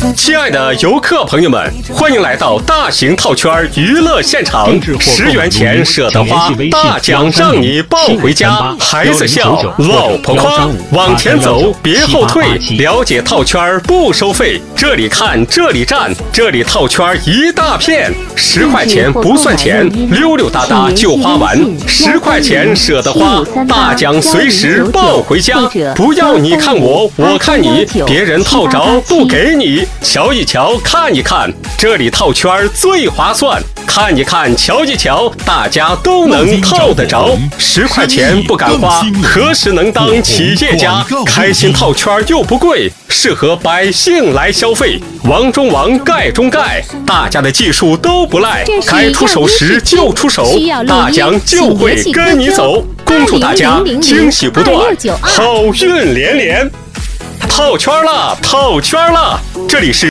亲爱的游客朋友们，欢迎来到大型套圈娱乐现场，10元钱舍得花，大奖让你抱回家。孩子笑，老婆夸，往前走别后退，了解套圈不收费。这里看，这里站，这里套圈一大片，10块钱不算钱，溜溜达达就花完，10块钱舍得花，大奖随时抱回家。不要你看我，我看你，别人套着不给你。瞧一瞧，看一看，这里套圈最划算。看一看，瞧一瞧，大家都能套得着。10块钱不敢花，何时能当企业家？开心套圈又不贵，适合百姓来消费。王中王，盖中盖，大家的技术都不赖，该出手时就出手，大奖就会跟你走。恭祝大家惊喜不断，好运连连。套圈了，套圈了，这里是